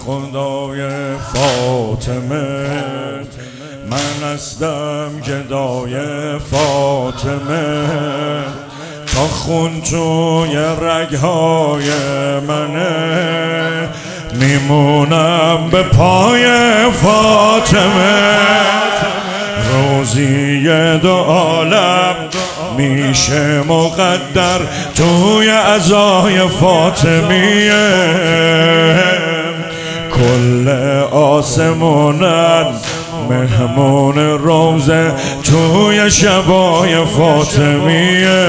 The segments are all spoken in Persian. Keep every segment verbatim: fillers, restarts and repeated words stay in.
خدای فاطمه، من هستم گدای فاطمه، تا خون توی رگهای منه، میمونم به پای فاطمه. روزی دو عالم میشه مقدر توی عزای فاطمیه، کل آسمونن مهمون روزه توی شبای فاطمیه،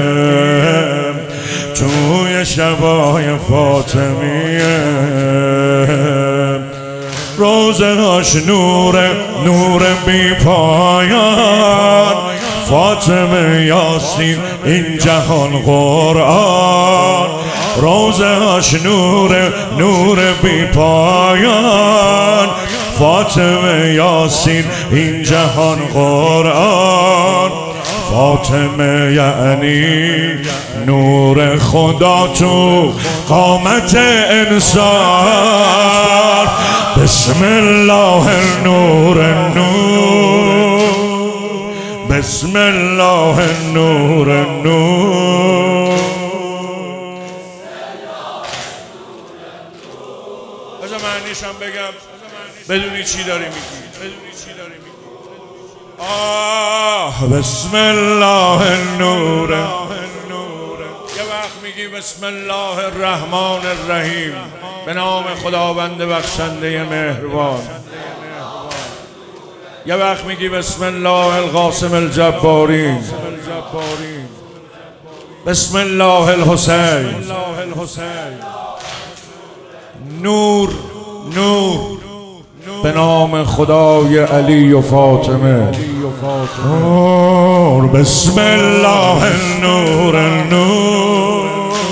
توی شبای فاطمیه. روزه هاش نور نور بی پایان، فاطمه یاسین این جهان قرآن. روزه هاش نور نور بی پایان، فاطمه یاسین این جهان قرآن. فاطمه یعنی نور خدا تو قامت انسان. بسم الله النور النور، بسم الله النور النور. بذار معنیشم بگم بدونی چی داری میگی، بدونی چی داری میگی. آه بسم الله النور، یه وقت میگی بسم الله الرحمن الرحیم، به نام خداوند بخشنده مهربان. یه وقت میگی بسم الله القاسم الجبارین، بسم الله الحسین. نور نور به نام خدای علی و فاطمه. نور بسم الله النور النور.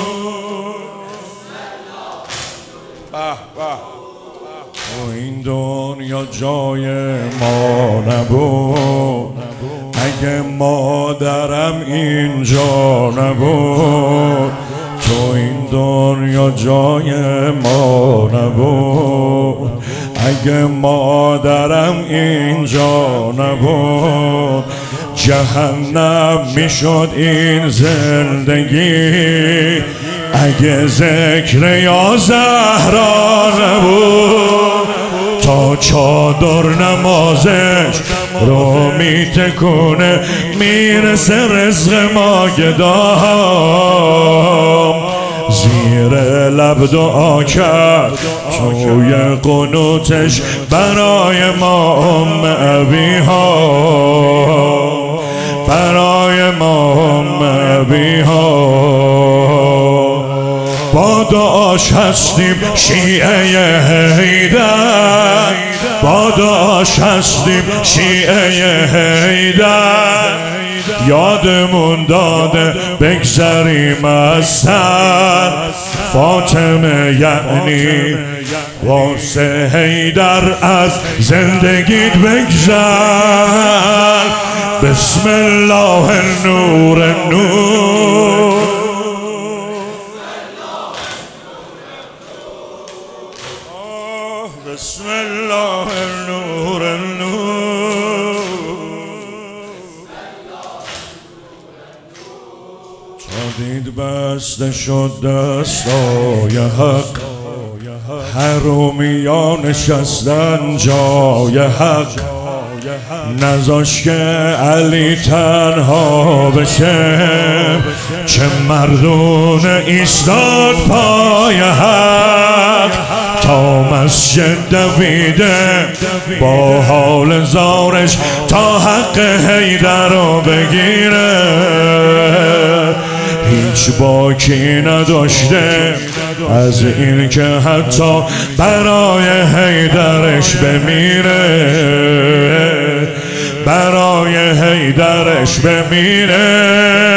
و این دنیا جای ما نبود اگه مادرم اینجا نبود، تو این دنیا جای ما نبود اگه مادرم اینجا نبود. جهنم میشد این زندگی اگه ذکر یا زهرا نبود. تا چادر نمازش رو میتکونه میرسه رزق ما گدام. زیر لب دعا کرد توی قنوتش برای ما ام ابیها، برای ما ام ابیها. با دعاش هستیم شیعه حیدر، با دعاش هستیم شیعه حیدر. یادمون داده بگذریم از سر، فاطمه یعنی واسه حیدر از زندگیت بگذر. بسم الله النور النور. بسم الله النور النور. تا دید بسته شد دستای حق، حرومیا نشستن جای حق. نذاش که علی تنها بشه، چه مردون ایستاد پای حق. تا مسجد دویده با حال زارش تا حق حیدر رو بگیره. هیچ باکی نداشته از این که حتی برای حیدرش بمیره، برای حیدرش بمیره.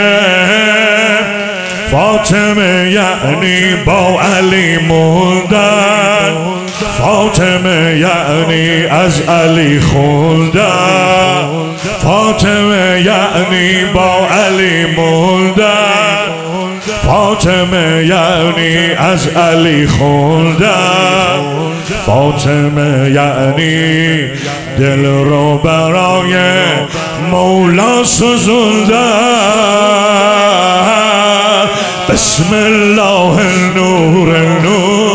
فاطمه یعنی با علی موندن، فاطمه یعنی از علی خوندن، فاطمه یعنی با علی موندن، فاطمه یعنی از علی خوندم، فاطمه یعنی دل رو برای مولا سوزوندم. بسم الله نور نور